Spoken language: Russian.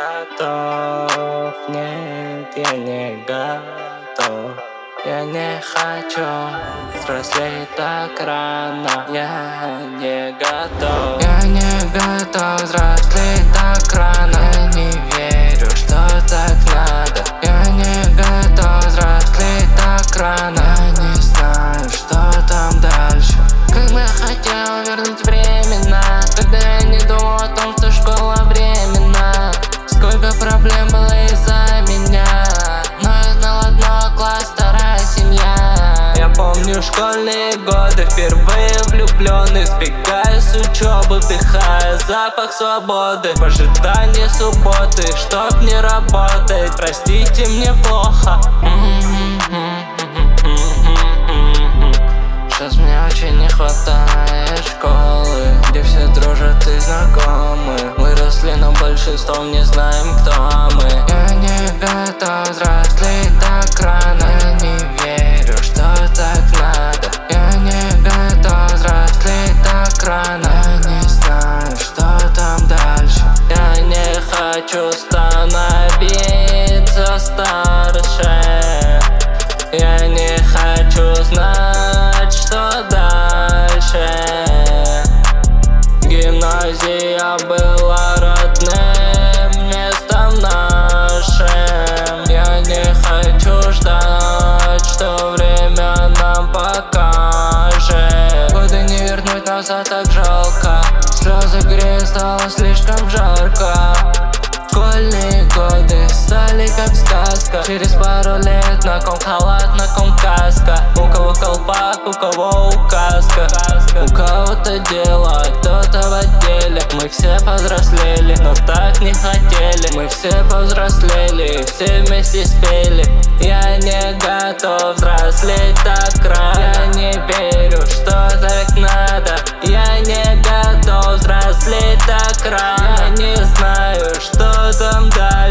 готов, нет, я не готов. Я не хочу взрослеть так рано. Я не готов. Я не готов взрослеть так рано. Я не верю, что так надо. Я не готов взрослеть так рано. Я не знаю, что там дальше. Как бы я хотел вернуть времена, когда я не думал о том, что школа временна. Сколько проблем было из-за меня, но я знал одно: класс, вторая семья. Я помню школьные годы, впервые влюбленный, сбегая с учебы, вдыхая запах свободы, в ожидании субботы, чтоб не работать. Простите, мне плохо. Сейчас мне очень не хватает школы, где все дружат и знакомы. Выросли, но большинство не знаем, кто мы. Я не готов взрослеть так рано. Я не верю, что так надо. Я не готов взрослеть так рано. Я не знаю, что там дальше. Я не хочу становиться старше. Я не хочу знать, что дальше. Гимназия была родным местом нашим. Я не хочу ждать, что время нам покажет. Годы не вернуть назад, так жалко. Слезы греют, стало слишком жарко. Школьные годы стали как сказка. Через пару лет на ком халат, на ком каска. У кого колпак, у кого указка. У кого-то дело, а кто-то в отделе. Мы все повзрослели, но так не хотели. Мы все повзрослели и все вместе спели. Я не готов взрослеть так рано. Я не верю, что так надо. Я не готов взрослеть так рано. Я не знаю, что там дальше.